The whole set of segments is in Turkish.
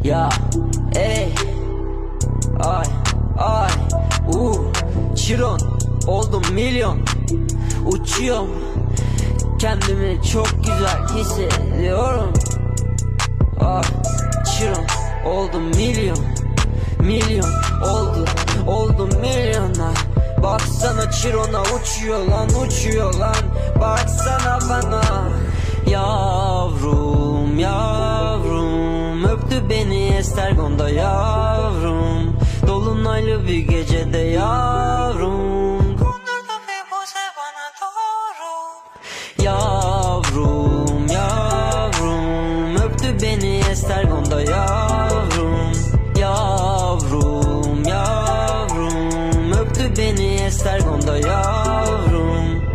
Ya ey ay ay Chiron oldum milyon. Uçuyorum, kendimi çok güzel hissediyorum. Ay Chiron oldum milyon. Milyon oldum milyonlar. Baksana Chiron'a uçuyor lan. Baksana bana. Yavrum öptü beni Estergon'da yavrum. Dolunaylı bir gecede yavrum. Kondurdu ve boze bana doğru. Yavrum öptü beni Estergon'da yavrum. Yavrum öptü beni Estergon'da yavrum.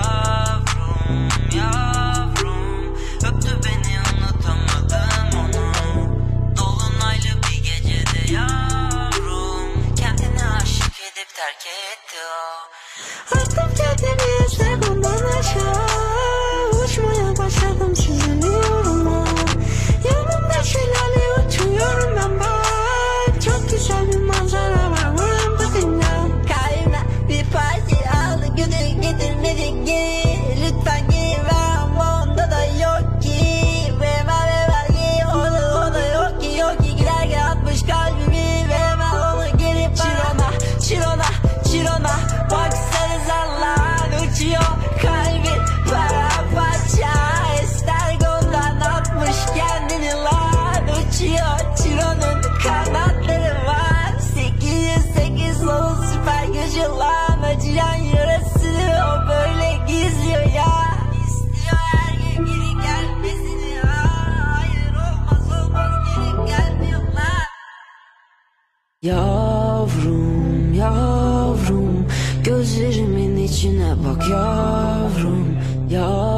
Yavrum öptü beni, unutamadım onu. Dolunaylı bir gecede yavrum. Kendini aşık edip terk etti o. Attım kendimi Estergon'dan aşağı. Uçmaya başladım, süzülüyorum ha. Yanımda şelale uçuyorum ben bak. Çok güzel bir manzara var buramda dünya. Kalbime bir parça aldı, götür getirmedi geri. Lütfen geri ver ama onda da yok ki. Ver ki o da yok ki. Giderken atmış kalbimi, veremem onu geri bana. Chiron'a baksanıza lan, uçuyor kalbim paramparça. Estergon'dan atmış kendini lan, uçuyor Chiron'un kanatları var. 808 solu süper gücü lan, acıyan yarasını o böyle gizliyor ya. İstiyor her gün geri gelmesini, hayır olmaz geri gelmiyor lan. Yavrum gözlerimin içine bak yavrum.